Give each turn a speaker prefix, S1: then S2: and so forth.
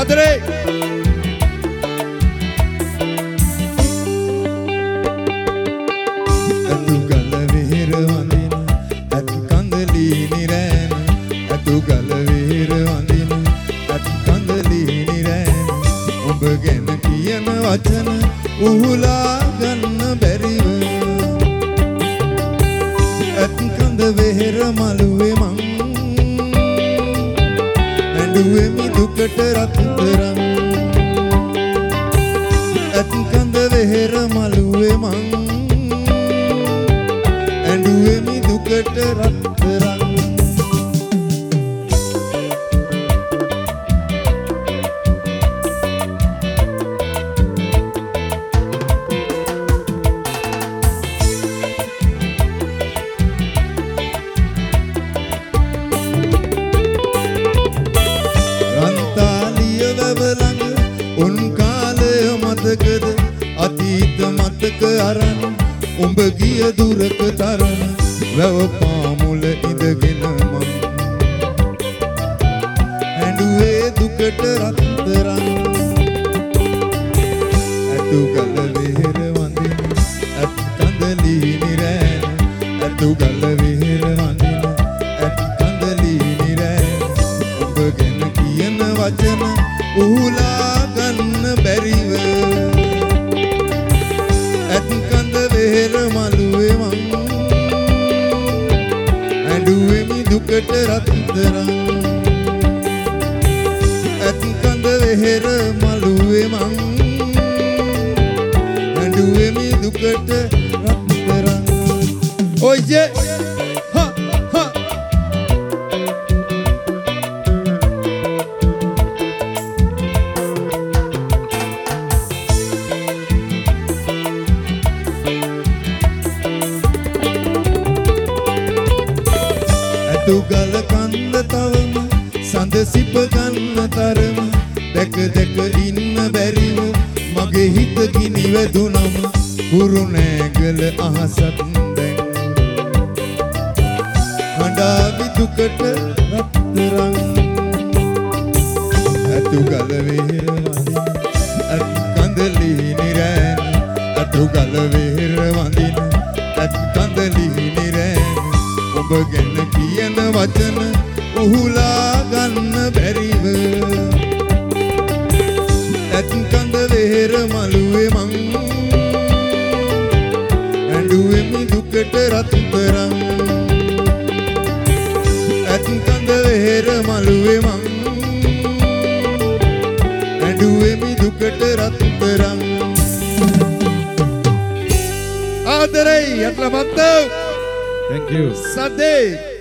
S1: ආදරේ අතුගල වෙහෙර වඳින අති කඳලි නිරෑන අතුගල වෙහෙර වඳින අති කඳලි නිරෑන ඔබ ගැන කියන වචන උහුලා ගන්න බැරිව අති කඳ වෙහෙර මළුවේ මං ඇඬුවේ මි දුකට රත්තරන් අති කඳ වෙහෙර මළුවේ මං ඇඬුවේ මි දුකට රත්තරන් උන් කාලය මතකද අතීත මතක අරන් උඹ ගිය දුරක තරන වැව පාමුල ඉඳගෙන මං ඇඬුවේ දුකට රත්තරන් අතුගල වෙහෙර වඳින අති කඳලි නිරෑන අතුගල වෙහෙර වඳින අති කඳලි නිරෑන ඔබ ගැන කියන වචන උහුලා ගන්න බැරිව ඇති කඳ වෙහෙර මළුවේ මං ඇඬුවේ මි දුකට රත්තරන් ඇති කඳ වෙහෙර මළුවේ මං ඇඬුවේ මි දුකට රත්තරන් ඔය්යේ අතුගල කන්ද තවම සඳ සිප ගන්න තරම දැක දැක ඉන්න බැරිව මගේ හිත ගිනි වැදුනම කුරුණෑගල අහසත් දැන් හඬාවි දුකට රත්තරන් අතුගල වෙහෙර වඳින අති කඳලි නිරෑන අතුගල වෙහෙර වඳින අති කඳලි නිරෑන ඔබ ගැන කියන වචන උහුලා ගන්න බැරිව ඇති කඳ වෙහෙර මළුවේ මං ඇඬුවේ මි දුකට රත්තරන් ඇති කඳ වෙහෙර මළුවේ මං ඇඬුවේ මි දුකට රත්තරන් ආදරේ යටලමත්තෝ
S2: Thank you.
S1: Sunday.